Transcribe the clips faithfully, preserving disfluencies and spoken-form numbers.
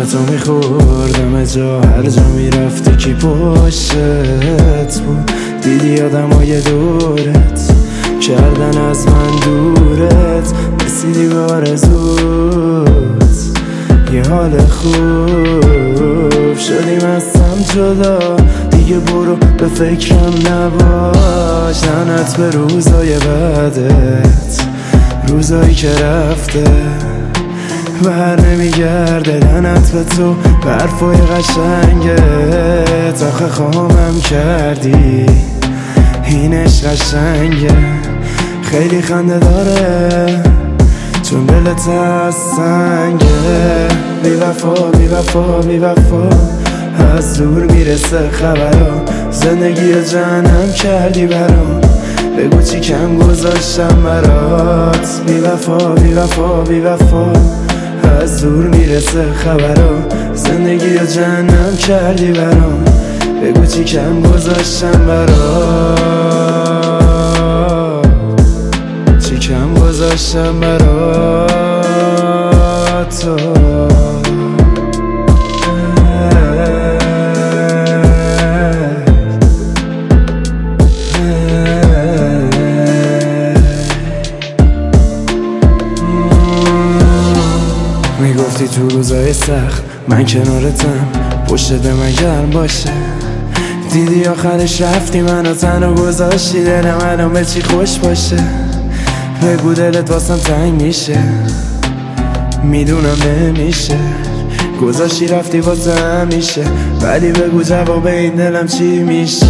تو میخوردم جا هر جا میرفتی کی پشتت بود. دیدی آدم های دورت کردن از من دورت، رسیدی به آرزوت یه حال خوب شدیم از هم جدا. دیگه برو به فکرم نباش، لعنت به روزای بعدت، روزایی که رفته بر نمیگرده. لعنت به تو به حرفای قشنگت، آخه خامم کردی این عشق قشنگه. خیلی خنده داره چون دلت از سنگه. بی وفا بی وفا بی وفا از دور میرسه خبرا، زندگی رو جهنم کردی برام. بگو چی کم گذاشتم برات. بی وفا بی وفا بی وفا از دور میرسه خبرا، زندگی رو جهنم کردی برام. بگو چی کم گذاشتم برات، چی کم گذاشتم برات. میگفتی تو روزای سخت من کنارتم، پشت من گرم باشه. دیدی آخرش رفتی منو تنها گذاشتی، دل منو به چی خوش باشه. بگو دلت واسم تنگ میشه، میدونم نمیشه. گذاشتی رفتی واسه همیشه، ولی بگو جواب این دلم چی میشه.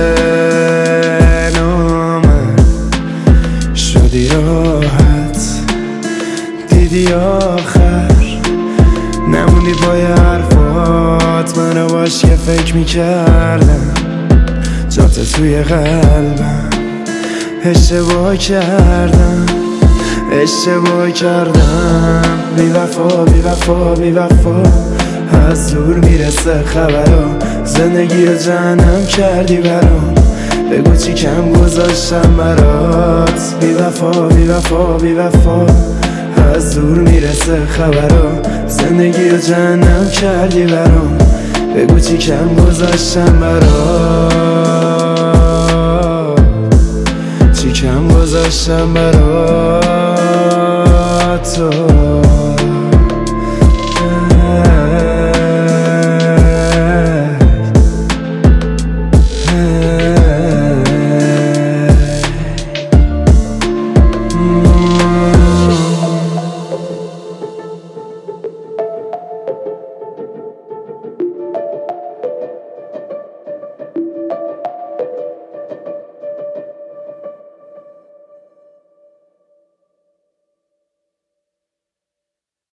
نامم شدی راحت، دیدی آخر نموندی پای حرفات. منو باش که فکر میکردم جات توی قلبم. اشتباه کردم اشتباه کردم. بی وفا بی وفا بی وفا از دور میرسه خبرا، زندگی رو جهنم کردی برام. بگو چی کم گذاشتم برات. بی وفا بی وفا بی وفا از دور میرسه خبرا، زندگی رو جهنم کردی برام. بگو چی کم گذاشتم برات، چی کم گذاشتم برات.